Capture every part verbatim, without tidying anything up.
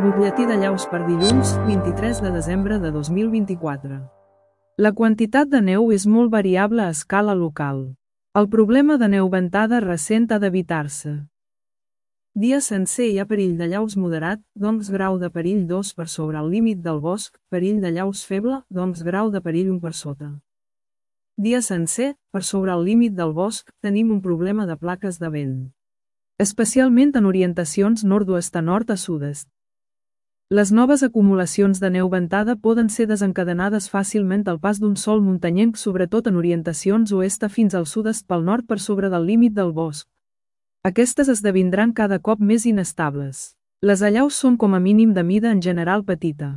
Butlletí de llaus per dilluns, vint-i-tres de desembre de dos mil vint-i-quatre. La quantitat de neu és molt variable a escala local. El problema de neu ventada recent ha d'evitar-se. Dia sencer hi ha perill de llaus moderat, doncs grau de perill dos per sobre el límit del bosc, perill de llaus feble, doncs grau de perill un per sota. Dia sencer, per sobre el límit del bosc, tenim un problema de plaques de vent. Especialment en orientacions nord-oest a nord a sud-est. Les noves acumulacions de neu ventada poden ser desencadenades fàcilment al pas d'un sol muntanyenc, sobretot en orientacions oest fins al sud-est pel nord per sobre del límit del bosc. Aquestes esdevindran cada cop més inestables. Les allaus són com a mínim de mida en general petita.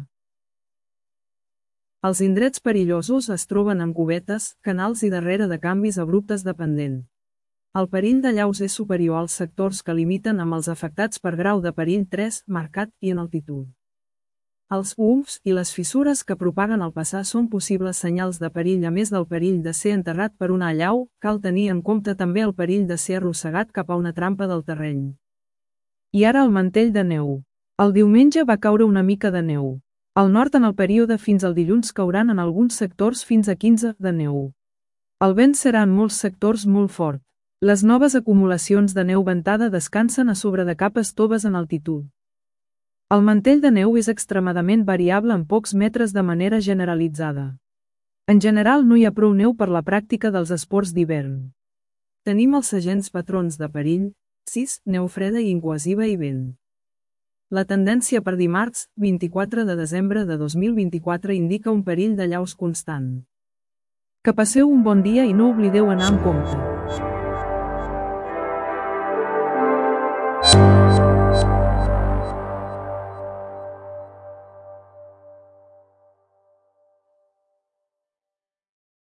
Els indrets perillosos es troben en cubetes, canals i darrere de canvis abruptes de pendent. El perill de llaus és superior als sectors que limiten amb els afectats per grau de perill tres, marcat, i en altitud. Els umfs i les fissures que propaguen al passar són possibles senyals de perill. A més del perill de ser enterrat per una allau, cal tenir en compte també el perill de ser arrossegat cap a una trampa del terreny. I ara el mantell de neu. El diumenge va caure una mica de neu. Al nord en el període fins al dilluns cauran en alguns sectors fins a quinze de neu. El vent serà en molts sectors molt fort. Les noves acumulacions de neu ventada descansen a sobre de capes toves en altitud. El mantell de neu és extremadament variable en pocs metres de manera generalitzada. En general no hi ha prou neu per la pràctica dels esports d'hivern. Tenim els segents patrons de perill, sis, neu freda i incohesiva i vent. La tendència per dimarts, vint-i-quatre de desembre de dos mil vint-i-quatre indica un perill de llaus constant. Que passeu un bon dia i no oblideu anar amb compte.